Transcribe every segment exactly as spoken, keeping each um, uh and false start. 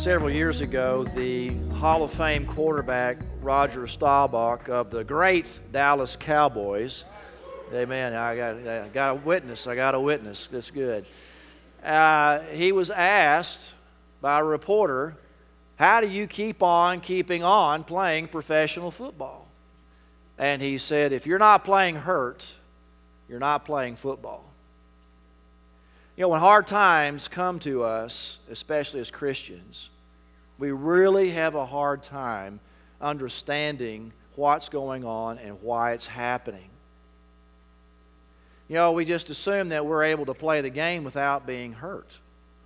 Several years ago, the Hall of Fame quarterback Roger Staubach of the great Dallas Cowboys, amen, I got, I got a witness, I got a witness, that's good. Uh, he was asked by a reporter, how do you keep on keeping on playing professional football? And he said, if you're not playing hurt, you're not playing football. You know, when hard times come to us, especially as Christians, we really have a hard time understanding what's going on and why it's happening. You know, we just assume that we're able to play the game without being hurt.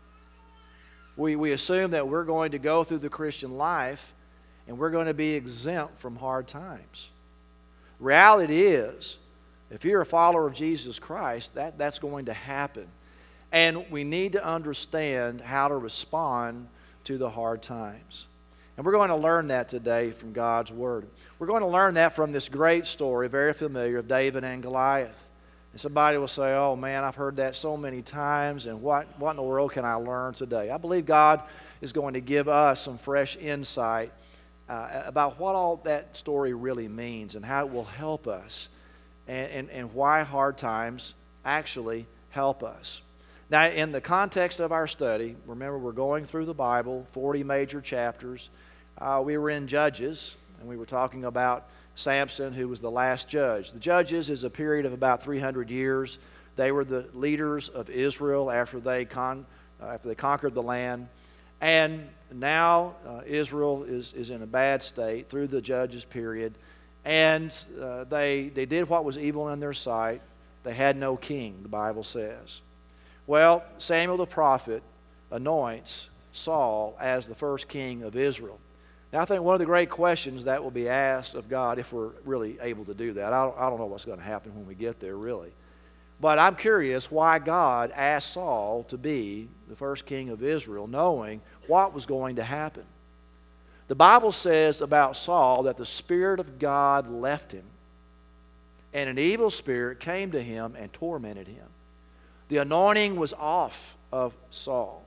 We, we assume that we're going to go through the Christian life and we're going to be exempt from hard times. Reality is, if you're a follower of Jesus Christ, that, that's going to happen. And we need to understand how to respond to the hard times. And we're going to learn that today from God's Word. We're going to learn that from this great story, very familiar, of David and Goliath. And somebody will say, oh man, I've heard that so many times, and what, what in the world can I learn today? I believe God is going to give us some fresh insight uh, about what all that story really means and how it will help us and, and, and why hard times actually help us. Now, in the context of our study, remember we're going through the Bible, forty major chapters. Uh, we were in Judges, and we were talking about Samson, who was the last judge. The Judges is a period of about three hundred years. They were the leaders of Israel after they, con, uh, after they conquered the land. And now uh, Israel is, is in a bad state through the Judges period. And uh, they, they did what was evil in their sight. They had no king, the Bible says. Well, Samuel the prophet anoints Saul as the first king of Israel. Now, I think one of the great questions that will be asked of God, if we're really able to do that, I don't, I don't know what's going to happen when we get there, really. But I'm curious why God asked Saul to be the first king of Israel, knowing what was going to happen. The Bible says about Saul that the Spirit of God left him, and an evil spirit came to him and tormented him. The anointing was off of Saul.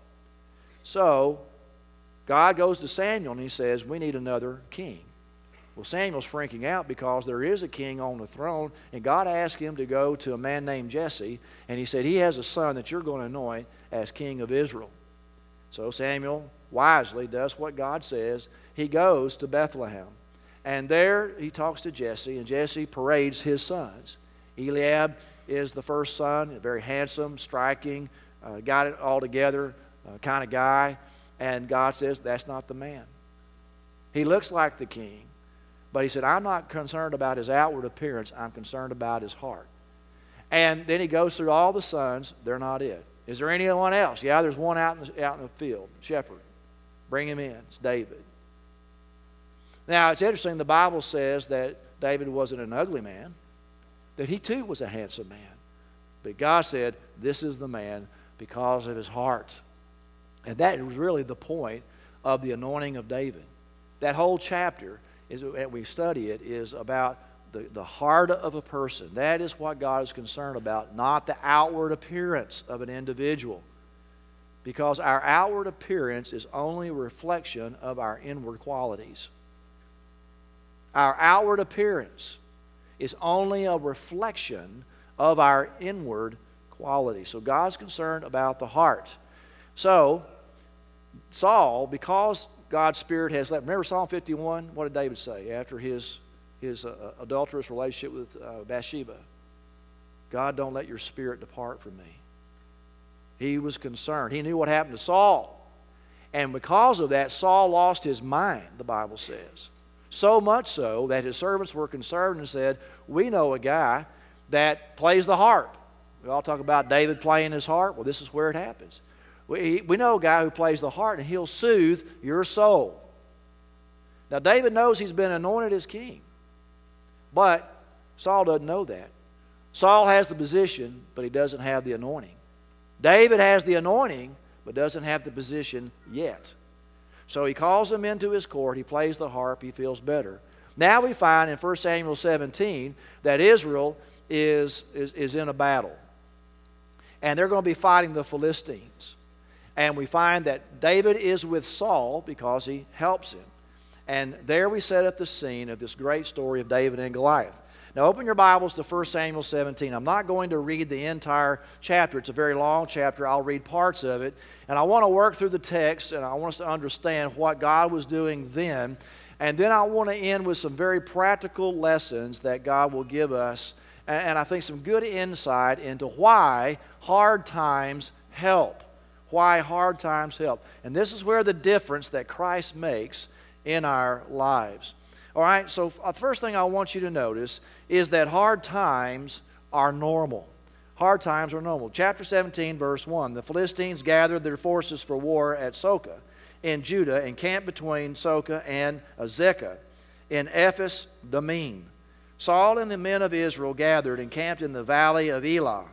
So, God goes to Samuel and he says, we need another king. Well, Samuel's freaking out because there is a king on the throne, and God asked him to go to a man named Jesse, and he said, he has a son that you're going to anoint as king of Israel. So Samuel wisely does what God says. He goes to Bethlehem, and there he talks to Jesse, and Jesse parades his sons. Eliab is the first son, a very handsome, striking, uh, got it all together uh, kind of guy. And God says, that's not the man. He looks like the king, but he said, I'm not concerned about his outward appearance. I'm concerned about his heart. And then he goes through all the sons. They're not it. Is there anyone else? Yeah, there's one out in the, out in the field, shepherd. Bring him in. It's David. Now, it's interesting. The Bible says that David wasn't an ugly man, that he too was a handsome man. But God said, this is the man because of his heart. And that was really the point of the anointing of David. That whole chapter, is, and we study it, is about the, the heart of a person. That is what God is concerned about, not the outward appearance of an individual. Because our outward appearance is only a reflection of our inward qualities. Our outward appearance is only a reflection of our inward quality. So God's concerned about the heart. So Saul, because God's Spirit has left, remember Psalm fifty-one? What did David say after his, his uh, adulterous relationship with uh, Bathsheba? God, don't let your Spirit depart from me. He was concerned. He knew what happened to Saul. And because of that, Saul lost his mind, the Bible says. So much so that his servants were concerned and said, we know a guy that plays the harp. We all talk about David playing his harp. Well, this is where it happens. We, we know a guy who plays the harp, and he'll soothe your soul. Now, David knows he's been anointed as king, but Saul doesn't know that. Saul has the position, but he doesn't have the anointing. David has the anointing, but doesn't have the position yet. So he calls him into his court. He plays the harp. He feels better. Now we find in First Samuel seventeen that Israel is, is, is in a battle. And they're going to be fighting the Philistines. And we find that David is with Saul because he helps him. And there we set up the scene of this great story of David and Goliath. Now open your Bibles to First Samuel seventeen. I'm not going to read the entire chapter. It's a very long chapter. I'll read parts of it. And I want to work through the text, and I want us to understand what God was doing then. And then I want to end with some very practical lessons that God will give us, and I think some good insight into why hard times help. Why hard times help. And this is where the difference that Christ makes in our lives. All right, so the first thing I want you to notice is that hard times are normal. Hard times are normal. Chapter seventeen, verse one. The Philistines gathered their forces for war at Soka in Judah and camped between Soka and Azekah in Ephes Dammim. Saul and the men of Israel gathered and camped in the valley of Elah.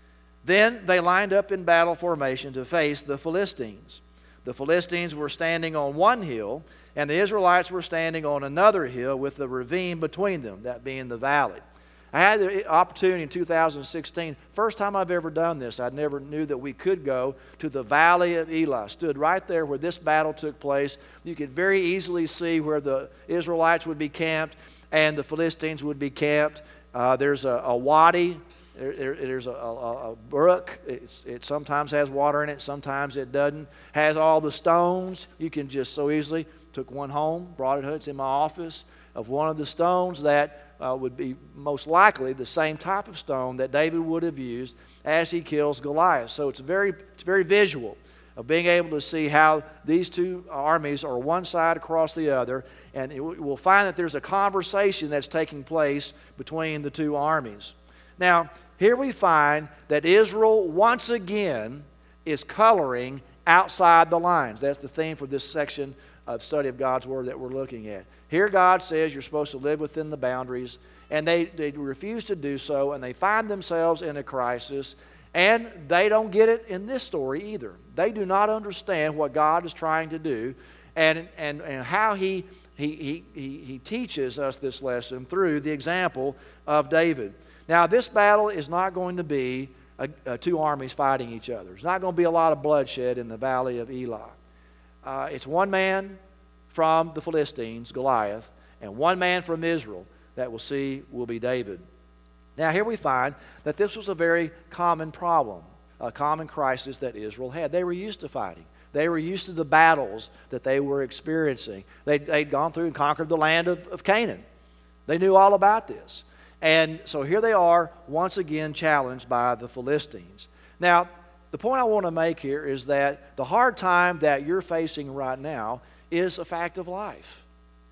Then they lined up in battle formation to face the Philistines. The Philistines were standing on one hill, and the Israelites were standing on another hill with the ravine between them, that being the valley. I had the opportunity in two thousand sixteen, first time I've ever done this. I never knew that we could go to the valley of Elah. Stood right there where this battle took place. You could very easily see where the Israelites would be camped and the Philistines would be camped. Uh, there's a, a wadi. There, there, there's a, a, a brook. It's, it sometimes has water in it, sometimes it doesn't. Has all the stones. You can just so easily, took one home, brought it home. It's in my office, of one of the stones that uh, would be most likely the same type of stone that David would have used as he kills Goliath. So it's very, it's very visual of being able to see how these two armies are one side across the other, and it, we'll find that there's a conversation that's taking place between the two armies. Now, here we find that Israel once again is coloring outside the lines. That's the theme for this section of study of God's Word that we're looking at. Here God says you're supposed to live within the boundaries, and they, they refuse to do so, and they find themselves in a crisis, and they don't get it in this story either. They do not understand what God is trying to do and, and, and how he, he, he, he, he teaches us this lesson through the example of David. Now, this battle is not going to be a, a two armies fighting each other. There's not going to be a lot of bloodshed in the valley of Elah. Uh, it's one man from the Philistines, Goliath, and one man from Israel that we'll see will be David. Now, here we find that this was a very common problem, a common crisis that Israel had. They were used to fighting. They were used to the battles that they were experiencing. They'd, they'd gone through and conquered the land of, of Canaan. They knew all about this. And so here they are, once again challenged by the Philistines. Now, the point I want to make here is that the hard time that you're facing right now is a fact of life.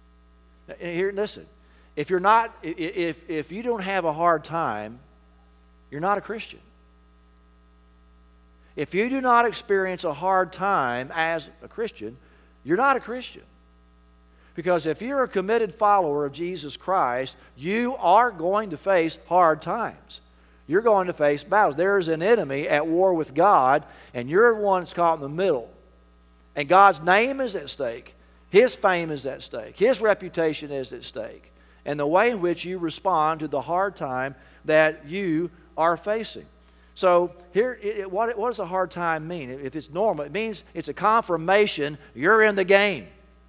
Now, here, listen. If you're not, if, if you don't have a hard time, you're not a Christian. If you do not experience a hard time as a Christian, you're not a Christian. Because if you're a committed follower of Jesus Christ, you are going to face hard times. You're going to face battles. There is an enemy at war with God, and you're the one that's caught in the middle. And God's name is at stake. His fame is at stake. His reputation is at stake. And the way in which you respond to the hard time that you are facing. So here, it, what, what does a hard time mean? If it's normal, it means it's a confirmation you're in the game.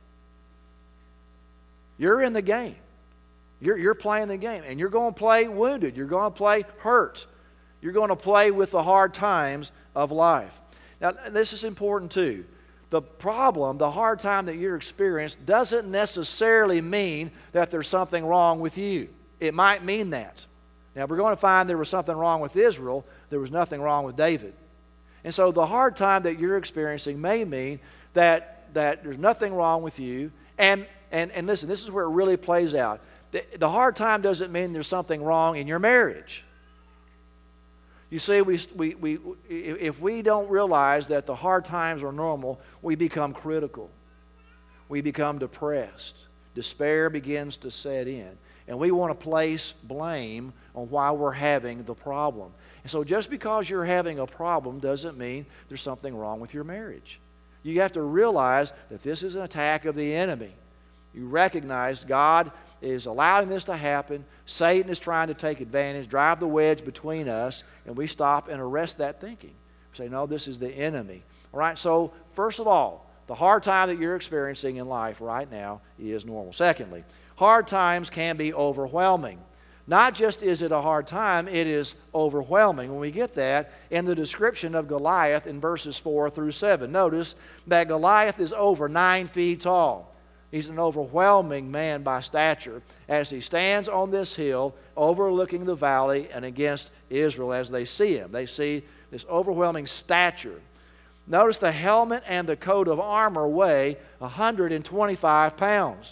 You're in the game. You're, you're playing the game. And you're going to play wounded. You're going to play hurt. You're going to play with the hard times of life. Now, this is important too. The problem, the hard time that you're experiencing, doesn't necessarily mean that there's something wrong with you. It might mean that. Now, we're going to find there was something wrong with Israel. There was nothing wrong with David. And so the hard time that you're experiencing may mean that, that there's nothing wrong with you. And, and, and listen, this is where it really plays out. The, the hard time doesn't mean there's something wrong in your marriage. You see, we, we, we, if we don't realize that the hard times are normal, we become critical. We become depressed. Despair begins to set in. And we want to place blame on why we're having the problem. And so just because you're having a problem doesn't mean there's something wrong with your marriage. You have to realize that this is an attack of the enemy. You recognize God is allowing this to happen. Satan is trying to take advantage, drive the wedge between us, and we stop and arrest that thinking. We say, no, this is the enemy. All right, so first of all, the hard time that you're experiencing in life right now is normal. Secondly, hard times can be overwhelming. Not just is it a hard time, it is overwhelming. When we get that in the description of Goliath in verses four through seven, notice that Goliath is over nine feet tall. He's an overwhelming man by stature as he stands on this hill overlooking the valley and against Israel as they see him. They see this overwhelming stature. Notice the helmet and the coat of armor weigh one hundred twenty-five pounds.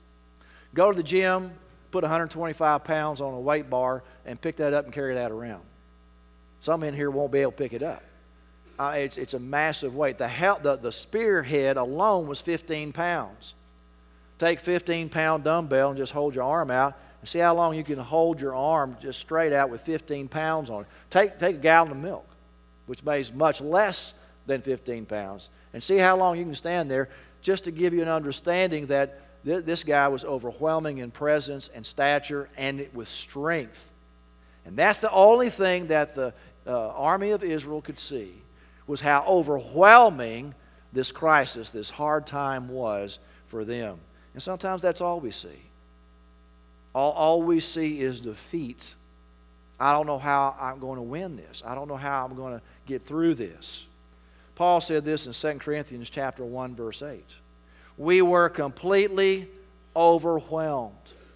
Go to the gym, put one hundred twenty-five pounds on a weight bar, and pick that up and carry that around. Some in here won't be able to pick it up. Uh, it's, it's a massive weight. The, hel- the, the spearhead alone was fifteen pounds. Take fifteen pound dumbbell and just hold your arm out and see how long you can hold your arm just straight out with fifteen pounds on it. Take, take a gallon of milk, which weighs much less than fifteen pounds, and see how long you can stand there, just to give you an understanding that th- this guy was overwhelming in presence and stature and with strength. And that's the only thing that the uh, army of Israel could see, was how overwhelming this crisis, this hard time was for them. And sometimes that's all we see. All, all we see is defeat. I don't know how I'm going to win this. I don't know how I'm going to get through this. Paul said this in Second Corinthians chapter one, verse eight. We were completely overwhelmed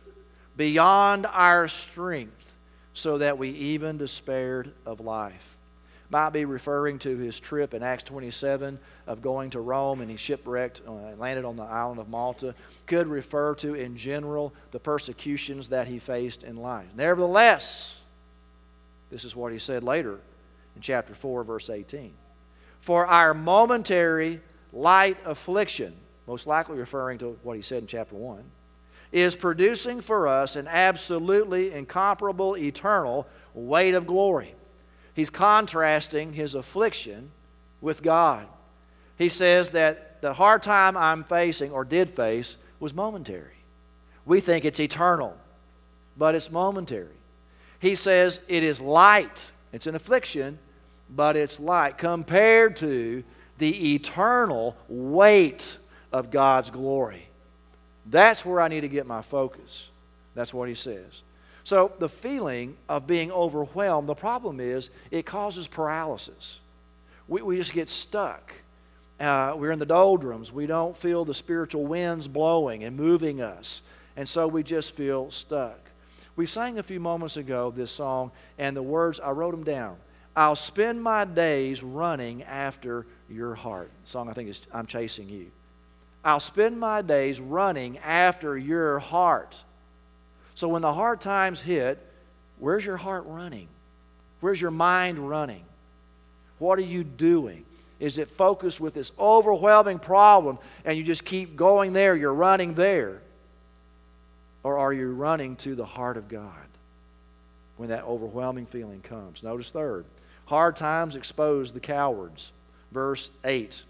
beyond our strength, so that we even despaired of life. Might be referring to his trip in Acts twenty-seven of going to Rome, and he shipwrecked, uh, landed on the island of Malta. Could refer to, in general, the persecutions that he faced in life. Nevertheless, this is what he said later in chapter four, verse eighteen. For our momentary light affliction, most likely referring to what he said in chapter one, is producing for us an absolutely incomparable, eternal weight of glory. He's contrasting his affliction with God. He says that the hard time I'm facing, or did face, was momentary. We think it's eternal, but it's momentary. He says it is light. It's an affliction, but it's light compared to the eternal weight of God's glory. That's where I need to get my focus. That's what he says. So the feeling of being overwhelmed, the problem is it causes paralysis. We, we just get stuck. Uh, we're in the doldrums. We don't feel the spiritual winds blowing and moving us. And so we just feel stuck. We sang a few moments ago this song, and the words, I wrote them down. I'll spend my days running after your heart. The song I think is I'm Chasing You. I'll spend my days running after your heart. So when the hard times hit, where's your heart running? Where's your mind running? What are you doing? Is it focused with this overwhelming problem and you just keep going there, you're running there? Or are you running to the heart of God when that overwhelming feeling comes? Notice third, hard times expose the cowards. Verse eight.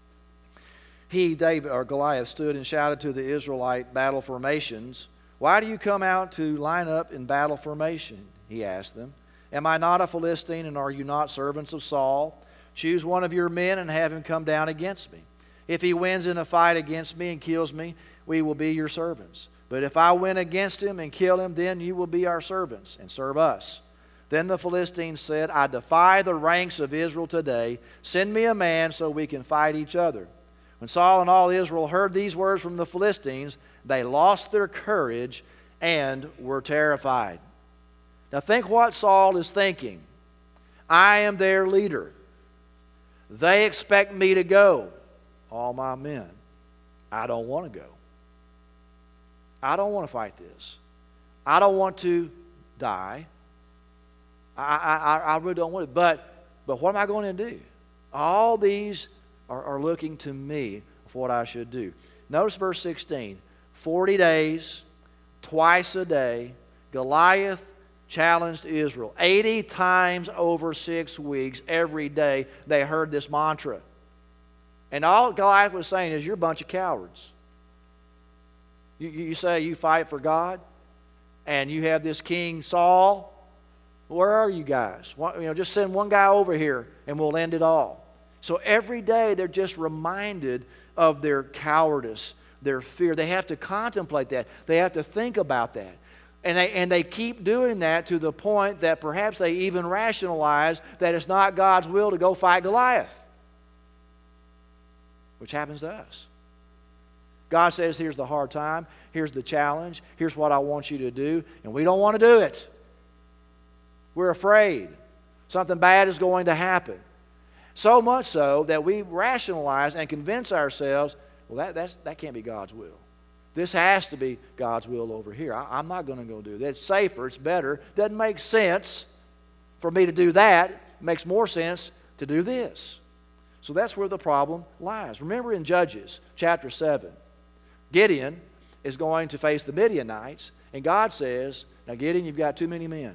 He, David, or Goliath, stood and shouted to the Israelite battle formations, why do you come out to line up in battle formation? He asked them. Am I not a Philistine, and are you not servants of Saul? Choose one of your men and have him come down against me. If he wins in a fight against me and kills me, we will be your servants. But if I win against him and kill him, then you will be our servants and serve us. Then the Philistines said, I defy the ranks of Israel today. Send me a man so we can fight each other. When Saul and all Israel heard these words from the Philistines, they lost their courage and were terrified. Now think what Saul is thinking. I am their leader. They expect me to go. All my men. I don't want to go. I don't want to fight this. I don't want to die. I, I, I really don't want it. But, but what am I going to do? All these are, are looking to me for what I should do. Notice verse sixteen. Forty days, twice a day, Goliath challenged Israel. Eighty times over six weeks, every day, they heard this mantra. And all Goliath was saying is, you're a bunch of cowards. You, you say you fight for God, and you have this King Saul. Where are you guys? You know, just send one guy over here, and we'll end it all. So every day they're just reminded of their cowardice, their fear. They have to contemplate that. They have to think about that. And they, and they keep doing that to the point that perhaps they even rationalize that it's not God's will to go fight Goliath, which happens to us. God says, here's the hard time, here's the challenge, here's what I want you to do, and we don't want to do it. We're afraid. Something bad is going to happen. So much so that we rationalize and convince ourselves, well, that, that's, that can't be God's will. This has to be God's will over here. I, I'm not going to go do that. It's safer. It's better. Doesn't make sense for me to do that. It makes more sense to do this. So that's where the problem lies. Remember in Judges chapter seven, Gideon is going to face the Midianites, and God says, now Gideon, you've got too many men.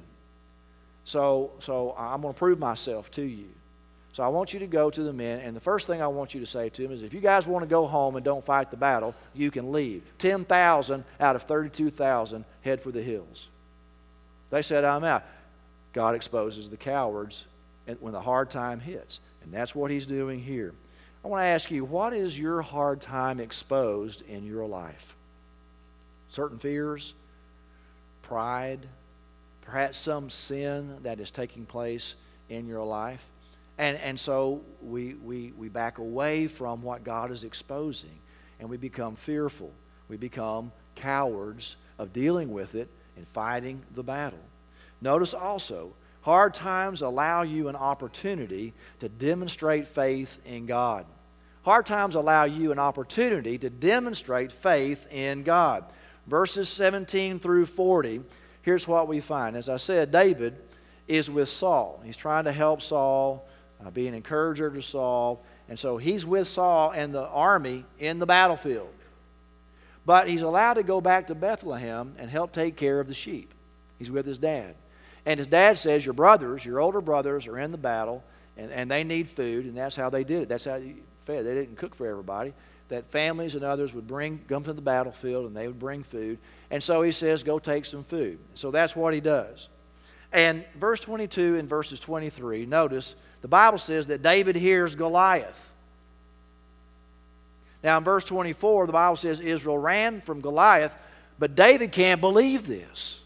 So, so I'm going to prove myself to you. So I want you to go to the men, and the first thing I want you to say to them is, if you guys want to go home and don't fight the battle, you can leave. ten thousand out of thirty-two thousand head for the hills. They said, I'm out. God exposes the cowards when the hard time hits, and that's what he's doing here. I want to ask you, what is your hard time exposed in your life? Certain fears, pride, perhaps some sin that is taking place in your life. And, and so we, we, we back away from what God is exposing, and we become fearful. We become cowards of dealing with it and fighting the battle. Notice also, hard times allow you an opportunity to demonstrate faith in God. Hard times allow you an opportunity to demonstrate faith in God. Verses seventeen through forty, here's what we find. As I said, David is with Saul. He's trying to help Saul, Uh, be an encourager to Saul. And so he's with Saul and the army in the battlefield. But he's allowed to go back to Bethlehem and help take care of the sheep. He's with his dad. And his dad says, your brothers, your older brothers are in the battle, and, and they need food, and that's how they did it. That's how they fed. They didn't cook for everybody. That families and others would bring, come to the battlefield, and they would bring food. And so he says, go take some food. So that's what he does. And verse twenty-two and verses twenty-three, notice, the Bible says that David hears Goliath. Now in verse twenty-four, the Bible says Israel ran from Goliath, but David can't believe this.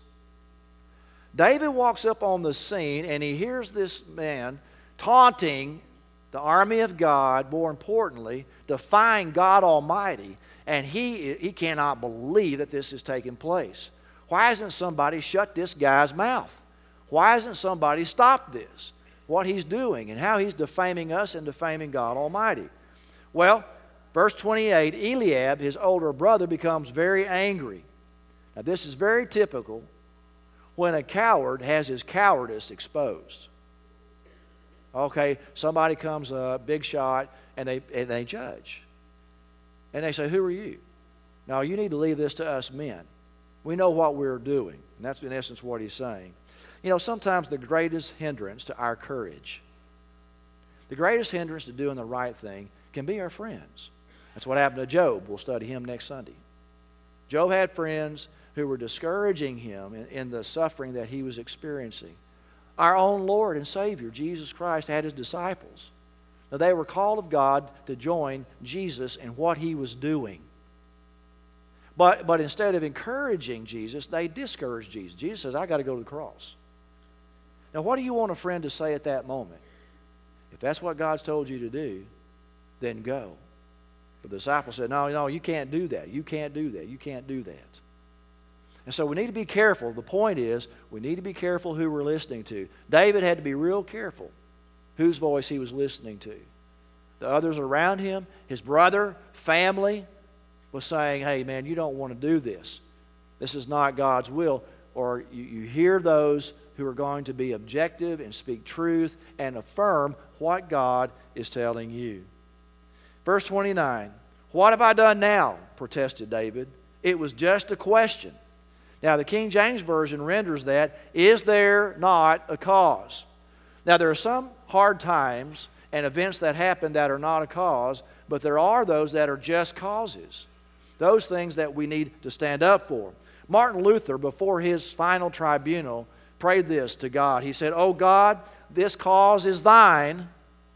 David walks up on the scene and he hears this man taunting the army of God, more importantly, defying God Almighty, and he, he cannot believe that this is taking place. Why hasn't somebody shut this guy's mouth? Why hasn't somebody stopped this? What he's doing and how he's defaming us and defaming God Almighty. Well, verse twenty-eight, Eliab, his older brother, becomes very angry. Now this is very typical when a coward has his cowardice exposed. Okay, somebody comes up, big shot, and they, and they judge. And they say, who are you? Now you need to leave this to us men. We know what we're doing. And that's in essence what he's saying. You know, sometimes the greatest hindrance to our courage, the greatest hindrance to doing the right thing can be our friends. That's what happened to Job. We'll study him next Sunday. Job had friends who were discouraging him in, in the suffering that he was experiencing. Our own Lord and Savior, Jesus Christ, had his disciples. Now, they were called of God to join Jesus in what he was doing. But, but instead of encouraging Jesus, they discouraged Jesus. Jesus says, I got to go to the cross. Now, what do you want a friend to say at that moment? If that's what God's told you to do, then go. But the disciple said, no, no, you can't do that. You can't do that. You can't do that. And so we need to be careful. The point is, we need to be careful who we're listening to. David had to be real careful whose voice he was listening to. The others around him, his brother, family, was saying, hey, man, you don't want to do this. This is not God's will. Or you, you hear those who are going to be objective and speak truth and affirm what God is telling you. Verse twenty-nine, what have I done now? Protested David. It was just a question. Now the King James Version renders that, is there not a cause? Now there are some hard times and events that happen that are not a cause, but there are those that are just causes. Those things that we need to stand up for. Martin Luther, before his final tribunal, prayed this to God. He said, oh God, this cause is thine,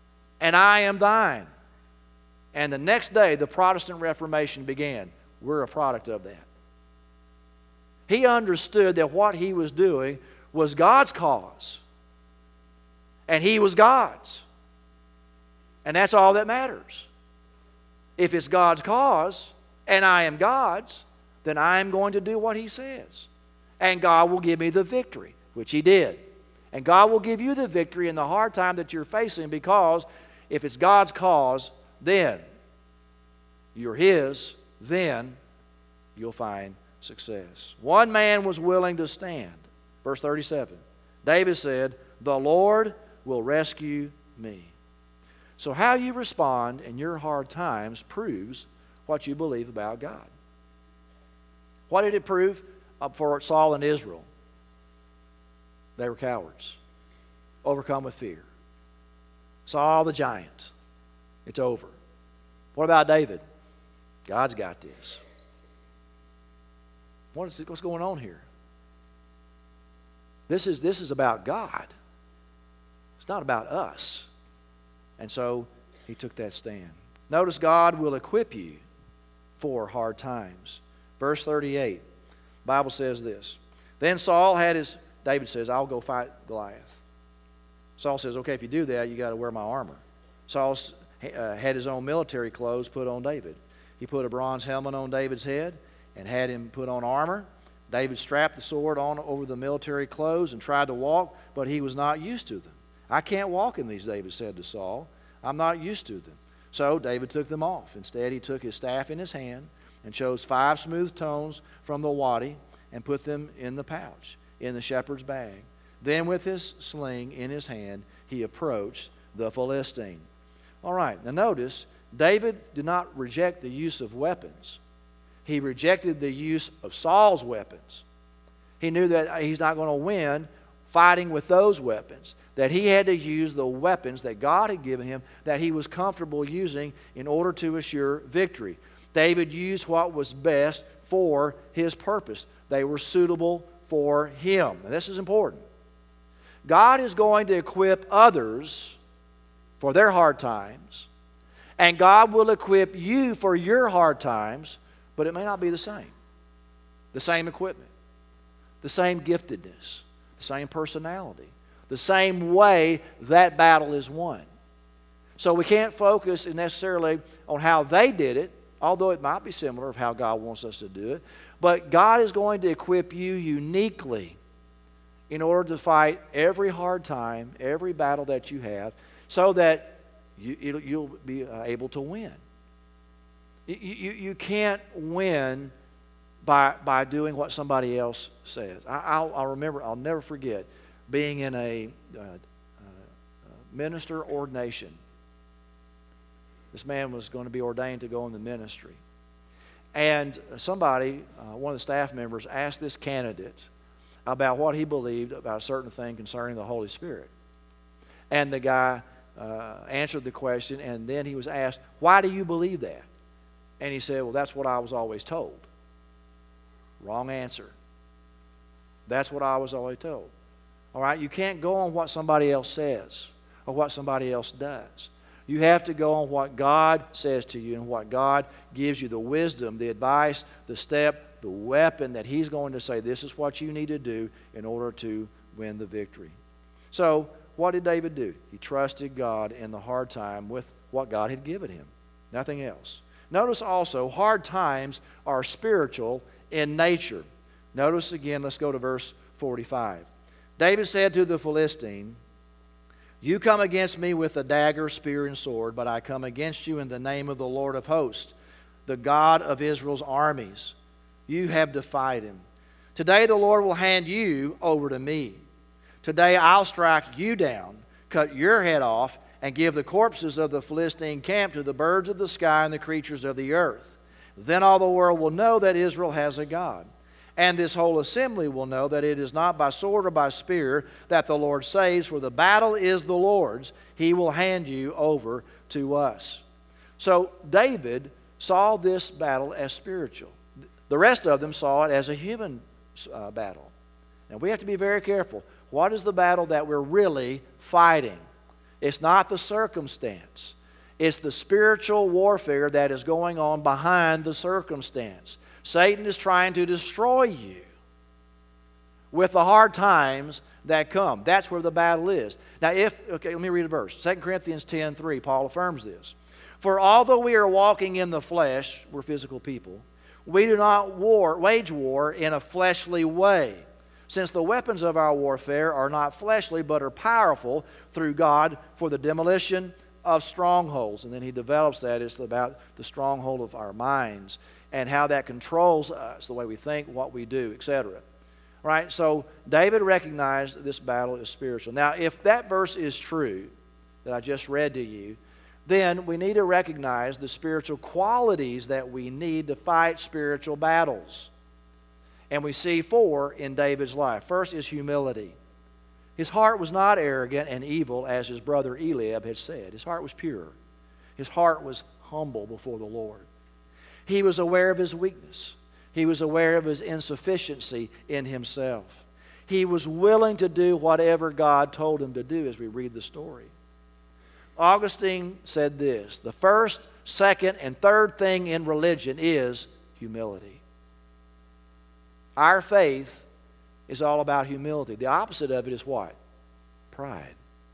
and I am thine. And the next day, the Protestant Reformation began. We're a product of that. He understood that what he was doing was God's cause. And he was God's. And that's all that matters. If it's God's cause, and I am God's, then I am going to do what he says. And God will give me the victory, which he did. And God will give you the victory in the hard time that you're facing, because if it's God's cause, then you're his, then you'll find success. One man was willing to stand. Verse thirty-seven. David said, "The Lord will rescue me." So how you respond in your hard times proves what you believe about God. What did it prove for Saul and Israel? They were cowards, overcome with fear. Saw the giants. It's over. What about David? God's got this. What is, what's going on here? This is, this is about God. It's not about us. And so he took that stand. Notice God will equip you for hard times. Verse thirty-eight, the Bible says this. Then Saul had his, David says, "I'll go fight Goliath." Saul says, "Okay, if you do that, you got to wear my armor." Saul uh, had his own military clothes put on David. He put a bronze helmet on David's head and had him put on armor. David strapped the sword on over the military clothes and tried to walk, but he was not used to them. "I can't walk in these," David said to Saul. "I'm not used to them." So David took them off. Instead, he took his staff in his hand and chose five smooth stones from the wadi and put them in the pouch, in the shepherd's bag. Then with his sling in his hand, he approached the Philistine. All right, now notice, David did not reject the use of weapons. He rejected the use of Saul's weapons. He knew that he's not going to win fighting with those weapons, that he had to use the weapons that God had given him, that he was comfortable using in order to assure victory. David used what was best for his purpose. They were suitable for him. And this is important. God is going to equip others for their hard times, and God will equip you for your hard times, but it may not be the same. The same equipment, the same giftedness, the same personality, the same way that battle is won. So we can't focus necessarily on how they did it, although it might be similar of how God wants us to do it. But God is going to equip you uniquely in order to fight every hard time, every battle that you have, so that you, you'll be able to win. You, you, you can't win by, by doing what somebody else says. I, I'll, I'll remember, I'll never forget being in a uh, uh, minister ordination. This man was going to be ordained to go in the ministry. And somebody, uh, one of the staff members, asked this candidate about what he believed about a certain thing concerning the Holy Spirit. And the guy uh, answered the question, and then he was asked, "Why do you believe that?" And he said, "Well, that's what I was always told." Wrong answer. That's what I was always told. All right, you can't go on what somebody else says or what somebody else does. You have to go on what God says to you and what God gives you, the wisdom, the advice, the step, the weapon that He's going to say, this is what you need to do in order to win the victory. So, what did David do? He trusted God in the hard time with what God had given him. Nothing else. Notice also, hard times are spiritual in nature. Notice again, let's go to verse forty-five. David said to the Philistine, "You come against me with a dagger, spear, and sword, but I come against you in the name of the Lord of hosts, the God of Israel's armies. You have defied him. Today the Lord will hand you over to me. Today I'll strike you down, cut your head off, and give the corpses of the Philistine camp to the birds of the sky and the creatures of the earth. Then all the world will know that Israel has a God. And this whole assembly will know that it is not by sword or by spear that the Lord saves, for the battle is the Lord's. He will hand you over to us." So David saw this battle as spiritual. The rest of them saw it as a human uh, battle. And we have to be very careful. What is the battle that we're really fighting? It's not the circumstance. It's the spiritual warfare that is going on behind the circumstance. Satan is trying to destroy you with the hard times that come. That's where the battle is. Now, if, okay, let me read a verse. Second Corinthians ten three, Paul affirms this. For although we are walking in the flesh, we're physical people, we do not war, wage war in a fleshly way. Since the weapons of our warfare are not fleshly, but are powerful through God for the demolition of strongholds. And then he develops that. It's about the stronghold of our minds and how that controls us, the way we think, what we do, et cetera. Right? So David recognized that this battle is spiritual. Now, if that verse is true that I just read to you, then we need to recognize the spiritual qualities that we need to fight spiritual battles. And we see four in David's life. First is humility. His heart was not arrogant and evil as his brother Eliab had said. His heart was pure. His heart was humble before the Lord. He was aware of his weakness. He was aware of his insufficiency in himself. He was willing to do whatever God told him to do, as we read the story. Augustine said this: the first, second, and third thing in religion is humility. Our faith is all about humility. The opposite of it is what? Pride.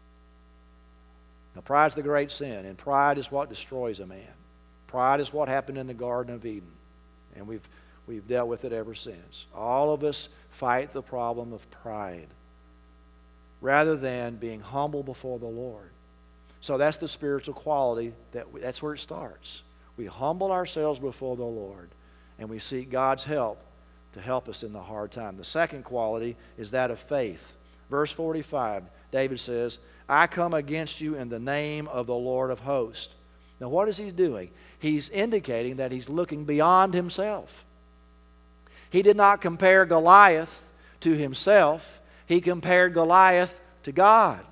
Now, pride is the great sin, and pride is what destroys a man. Pride is what happened in the Garden of Eden, and we've, we've dealt with it ever since. All of us fight the problem of pride rather than being humble before the Lord. So that's the spiritual quality, that we, that's where it starts. We humble ourselves before the Lord, and we seek God's help to help us in the hard time. The second quality is that of faith. Verse forty-five, David says, I come against you in the name of the Lord of hosts. Now what is he doing? He's indicating that he's looking beyond himself. He did not compare Goliath to himself. He compared Goliath to God.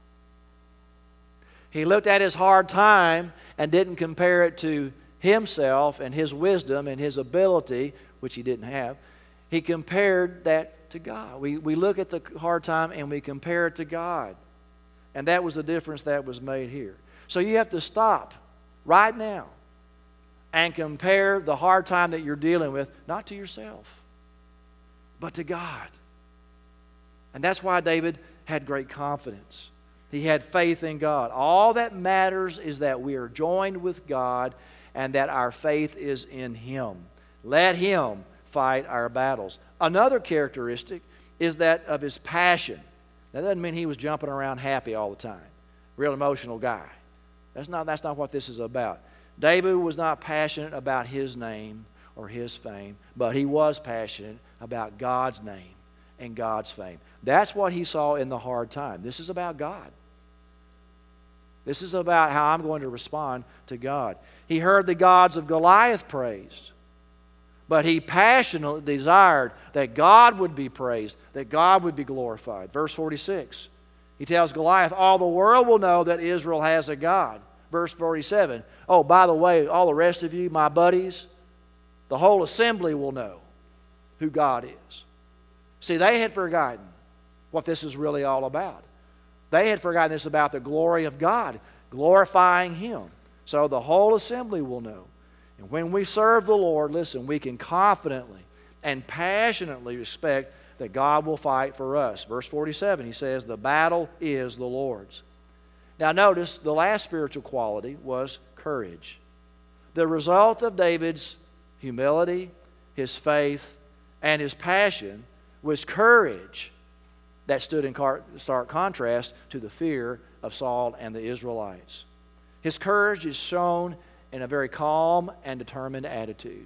He looked at his hard time and didn't compare it to himself and his wisdom and his ability, which he didn't have. He compared that to God. We, we look at the hard time and we compare it to God. And that was the difference that was made here. So you have to stop right now and compare the hard time that you're dealing with, not to yourself, but to God. And that's why David had great confidence. He had faith in God. All that matters is that we are joined with God and that our faith is in Him. Let Him fight our battles. Another characteristic is that of his passion. That doesn't mean he was jumping around happy all the time. Real emotional guy. That's not, that's not what this is about. David was not passionate about his name or his fame, but he was passionate about God's name and God's fame. That's what he saw in the hard time. This is about God. This is about how I'm going to respond to God. He heard the gods of Goliath praised, but he passionately desired that God would be praised, that God would be glorified. Verse forty-six, he tells Goliath, all the world will know that Israel has a God. Verse forty-seven, oh, by the way, all the rest of you, my buddies, the whole assembly will know who God is. See, they had forgotten what this is really all about. They had forgotten this about the glory of God, glorifying Him. So the whole assembly will know. And when we serve the Lord, listen, we can confidently and passionately expect that God will fight for us. Verse forty-seven, he says, the battle is the Lord's. Now notice, the last spiritual quality was courage. The result of David's humility, his faith, and his passion was courage that stood in stark contrast to the fear of Saul and the Israelites. His courage is shown in a very calm and determined attitude.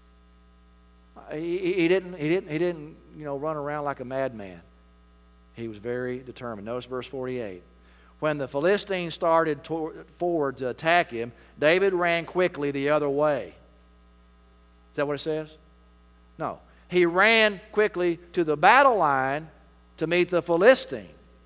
He, he, didn't, he, didn't, he didn't, you know, run around like a madman. He was very determined. Notice verse forty-eight. When the Philistines started toward, forward to attack him, David ran quickly the other way. Is that what it says? No. He ran quickly to the battle line to meet the Philistine.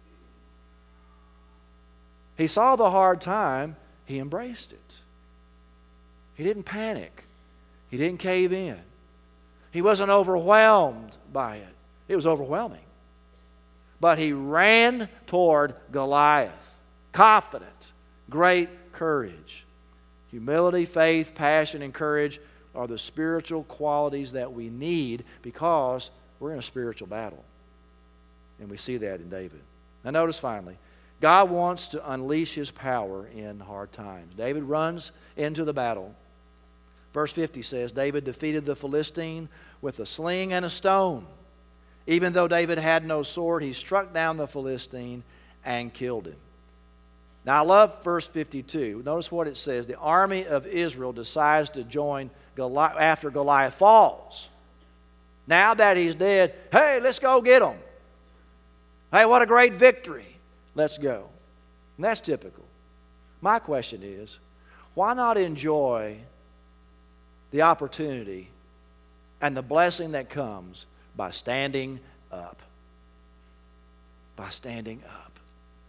He saw the hard time. He embraced it. He didn't panic. He didn't cave in. He wasn't overwhelmed by it. It was overwhelming. But he ran toward Goliath confident, great courage. Humility, faith, passion, and courage are the spiritual qualities that we need because we're in a spiritual battle. And we see that in David. Now notice finally, God wants to unleash His power in hard times. David runs into the battle. Verse fifty says, David defeated the Philistine with a sling and a stone. Even though David had no sword, he struck down the Philistine and killed him. Now I love verse fifty-two. Notice what it says. The army of Israel decides to join Goliath after Goliath falls. Now that he's dead, hey, let's go get him. Hey, what a great victory. Let's go. And that's typical. My question is, why not enjoy the opportunity and the blessing that comes by standing up? By standing up.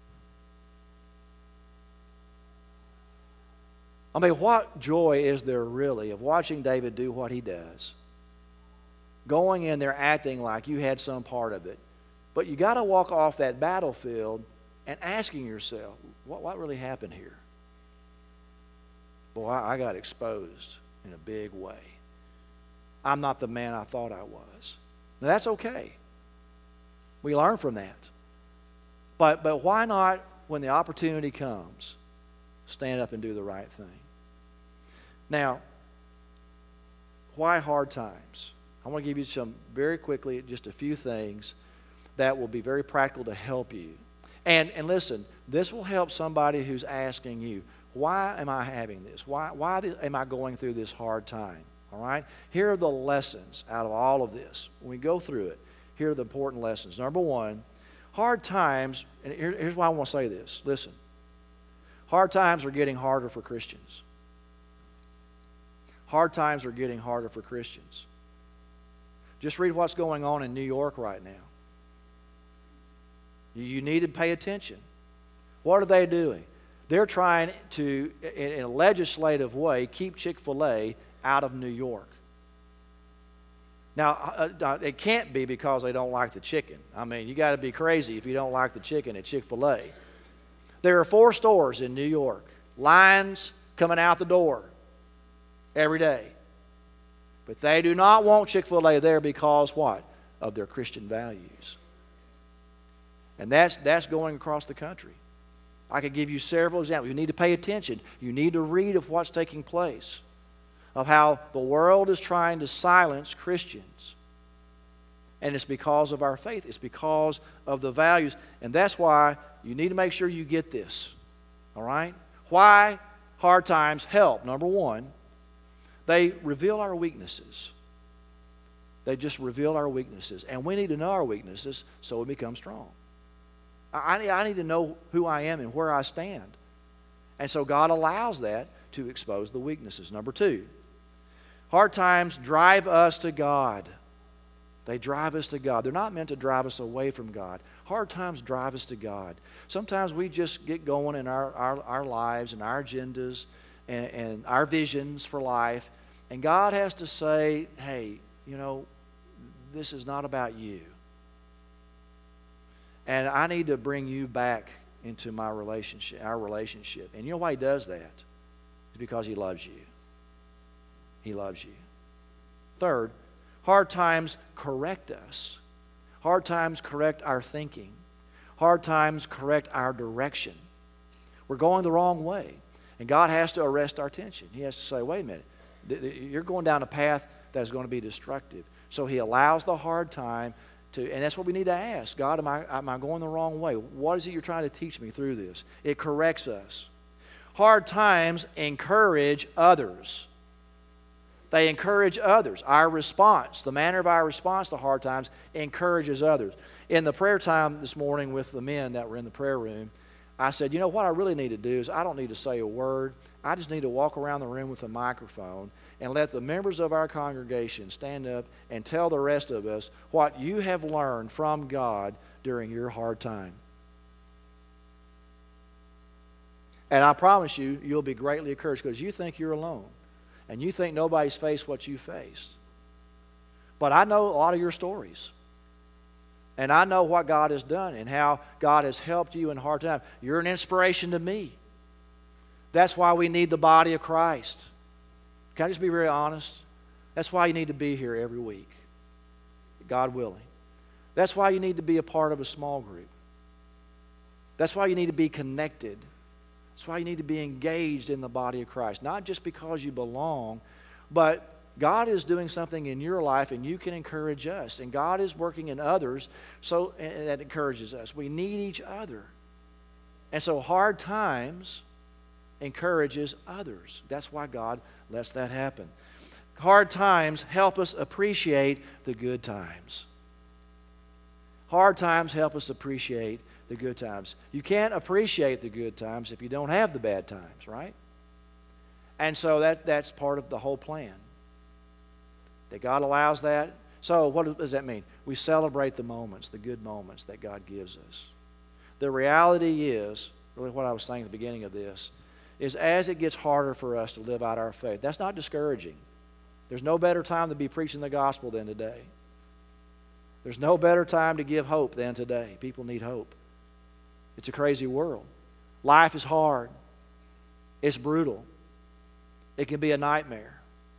I mean, what joy is there really of watching David do what he does? Going in there acting like you had some part of it. But you got to walk off that battlefield and asking yourself, what, what really happened here? Boy, I, I got exposed in a big way. I'm not the man I thought I was. Now, that's okay. We learn from that. But, but why not, when the opportunity comes, stand up and do the right thing? Now, why hard times? I want to give you some, very quickly, just a few things that will be very practical to help you. And, and listen, this will help somebody who's asking you, why am I having this? Why, why am I going through this hard time? All right? Here are the lessons out of all of this. When we go through it, here are the important lessons. Number one, hard times, and here, here's why I want to say this. Listen, hard times are getting harder for Christians. Hard times are getting harder for Christians. Just read what's going on in New York right now. You need to pay attention. What are they doing? They're trying to, in a legislative way, keep Chick-fil-A out of New York. Now, uh, it can't be because they don't like the chicken. I mean, you got to be crazy if you don't like the chicken at Chick-fil-A. There are four stores in New York. Lines coming out the door every day. But they do not want Chick-fil-A there because what? Of their Christian values. And that's, that's going across the country. I could give you several examples. You need to pay attention. You need to read of what's taking place, of how the world is trying to silence Christians. And it's because of our faith. It's because of the values. And that's why you need to make sure you get this. All right? Why hard times help. Number one, they reveal our weaknesses. They just reveal our weaknesses. And we need to know our weaknesses so we become strong. I, I need to know who I am and where I stand. And so God allows that to expose the weaknesses. Number two, hard times drive us to God. They drive us to God. They're not meant to drive us away from God. Hard times drive us to God. Sometimes we just get going in our, our, our lives and our agendas and, and our visions for life. And God has to say, hey, you know, this is not about you. And I need to bring you back into my relationship, our relationship. And you know why He does that? It's because He loves you. He loves you. Third, hard times correct us. Hard times correct our thinking. Hard times correct our direction. We're going the wrong way. And God has to arrest our attention. He has to say, wait a minute, you're going down a path that is going to be destructive. So He allows the hard time to, and that's what we need to ask. God, am I, am I going the wrong way? What is it you're trying to teach me through this? It corrects us. Hard times encourage others. They encourage others. Our response, the manner of our response to hard times, encourages others. In the prayer time this morning with the men that were in the prayer room, I said, you know what I really need to do is I don't need to say a word. I just need to walk around the room with a microphone and let the members of our congregation stand up and tell the rest of us what you have learned from God during your hard time. And I promise you, you'll be greatly encouraged because you think you're alone. And you think nobody's faced what you faced. But I know a lot of your stories. And I know what God has done and how God has helped you in hard times. You're an inspiration to me. That's why we need the body of Christ. Can I just be very honest? That's why you need to be here every week, God willing. That's why you need to be a part of a small group. That's why you need to be connected. That's why you need to be engaged in the body of Christ. Not just because you belong, but God is doing something in your life and you can encourage us. And God is working in others, so and that encourages us. We need each other. And so hard times encourages others. That's why God lets that happen. Hard times help us appreciate the good times. Hard times help us appreciate the good times. You can't appreciate the good times if you don't have the bad times, right? And so that, that's part of the whole plan. That God allows that. So what does that mean? We celebrate the moments, the good moments that God gives us. The reality is, really what I was saying at the beginning of this, is as it gets harder for us to live out our faith, that's not discouraging. There's no better time to be preaching the gospel than today. There's no better time to give hope than today. People need hope. It's a crazy world. Life is hard. It's brutal. It can be a nightmare.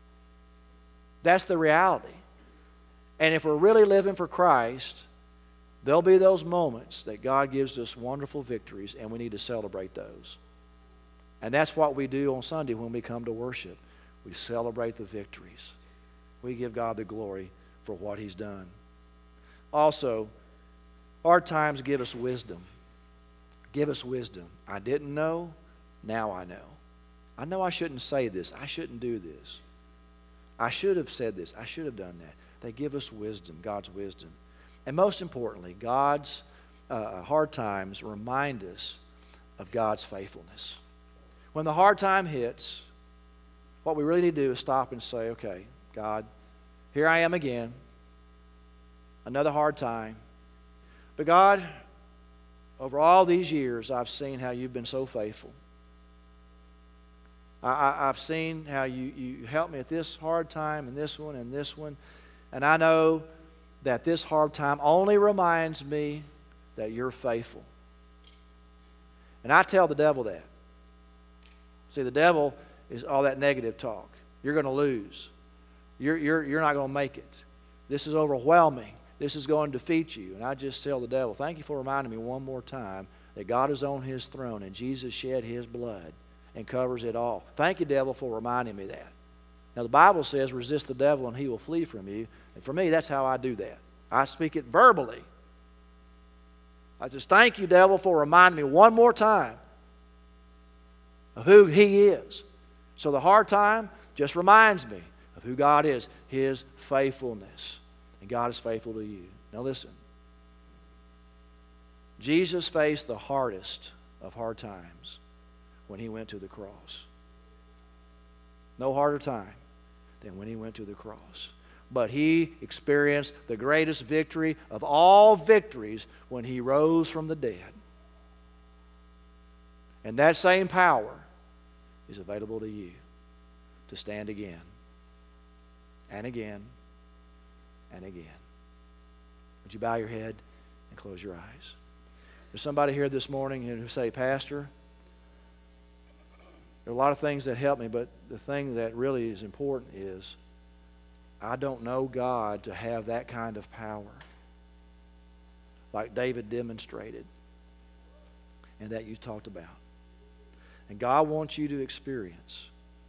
That's the reality. And if we're really living for Christ, there'll be those moments that God gives us wonderful victories, and we need to celebrate those. And that's what we do on Sunday when we come to worship. We celebrate the victories. We give God the glory for what He's done. Also, hard times give us wisdom. Give us wisdom. I didn't know, now I know. I know I shouldn't say this. I shouldn't do this. I should have said this. I should have done that. They give us wisdom, God's wisdom. And most importantly, God's uh, hard times remind us of God's faithfulness. When the hard time hits, what we really need to do is stop and say, okay, God, here I am again. Another hard time. But God, over all these years, I've seen how you've been so faithful. I, I, I've seen how you, you helped me at this hard time and this one and this one. And I know that this hard time only reminds me that you're faithful. And I tell the devil that. See, the devil is all that negative talk. You're going to lose. You're, you're, you're not going to make it. This is overwhelming. This is going to defeat you. And I just tell the devil, thank you for reminding me one more time that God is on His throne and Jesus shed His blood and covers it all. Thank you, devil, for reminding me that. Now, the Bible says, resist the devil and he will flee from you. And for me, that's how I do that. I speak it verbally. I just thank you, devil, for reminding me one more time of who He is. So the hard time just reminds me of who God is, His faithfulness. And God is faithful to you. Now listen. Jesus faced the hardest of hard times when He went to the cross. No harder time than when He went to the cross. But He experienced the greatest victory of all victories when He rose from the dead. And that same power is available to you to stand again and again and again. Would you bow your head and close your eyes? There's somebody here this morning who say, Pastor, there are a lot of things that help me, but the thing that really is important is I don't know God to have that kind of power like David demonstrated and that you talked about. And God wants you to experience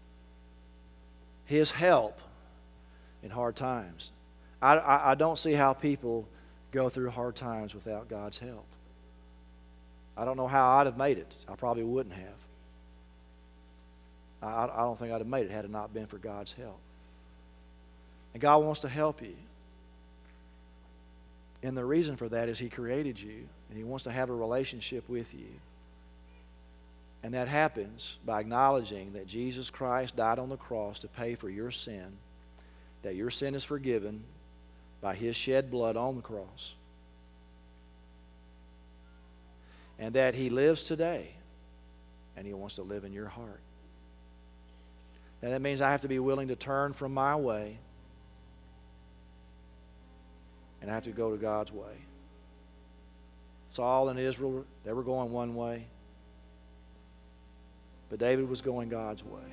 His help in hard times. I, I, I don't see how people go through hard times without God's help. I don't know how I'd have made it. I probably wouldn't have. I, I don't think I'd have made it had it not been for God's help. And God wants to help you. And the reason for that is He created you, and He wants to have a relationship with you. And that happens by acknowledging that Jesus Christ died on the cross to pay for your sin, that your sin is forgiven by His shed blood on the cross, and that He lives today, and He wants to live in your heart. Now that means I have to be willing to turn from my way, and I have to go to God's way. Saul and Israel, they were going one way. But David was going God's way.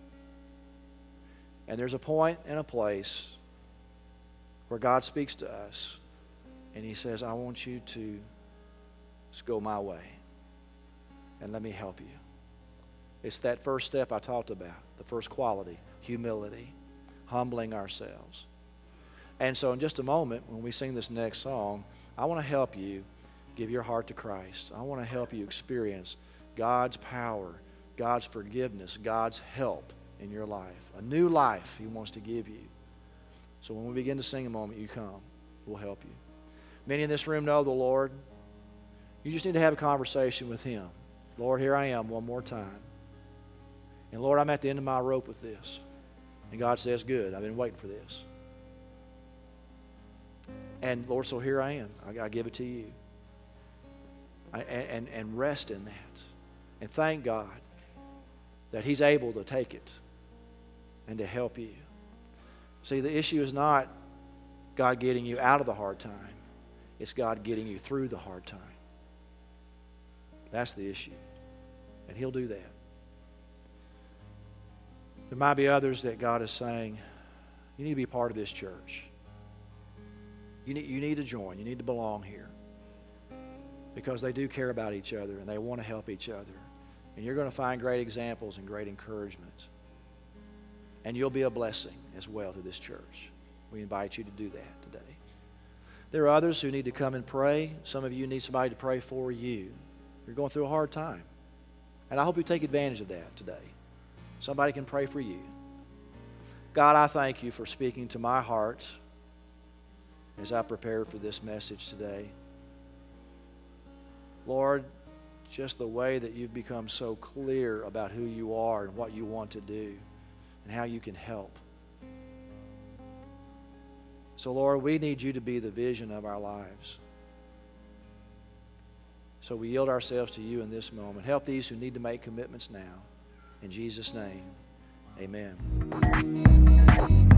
And there's a point and a place where God speaks to us. And He says, I want you to just go my way. And let me help you. It's that first step I talked about. The first quality, humility. Humbling ourselves. And so in just a moment, when we sing this next song, I want to help you give your heart to Christ. I want to help you experience God's power, God's forgiveness, God's help in your life. A new life He wants to give you. So when we begin to sing a moment, you come. We'll help you. Many in this room know the Lord. You just need to have a conversation with Him. Lord, here I am one more time. And Lord, I'm at the end of my rope with this. And God says, good, I've been waiting for this. And Lord, so here I am. I, I give it to you. I, and, and rest in that. And thank God that He's able to take it and to help you. See, the issue is not God getting you out of the hard time. It's God getting you through the hard time. That's the issue. And He'll do that. There might be others that God is saying, you need to be part of this church. You need, you need to join. You need to belong here. Because they do care about each other and they want to help each other. And you're going to find great examples and great encouragement. And you'll be a blessing as well to this church. We invite you to do that today. There are others who need to come and pray. Some of you need somebody to pray for you. You're going through a hard time. And I hope you take advantage of that today. Somebody can pray for you. God, I thank you for speaking to my heart as I prepared for this message today. Lord, just the way that you've become so clear about who you are and what you want to do and how you can help. So, Lord, we need you to be the vision of our lives. So we yield ourselves to you in this moment. Help these who need to make commitments now. In Jesus' name, amen.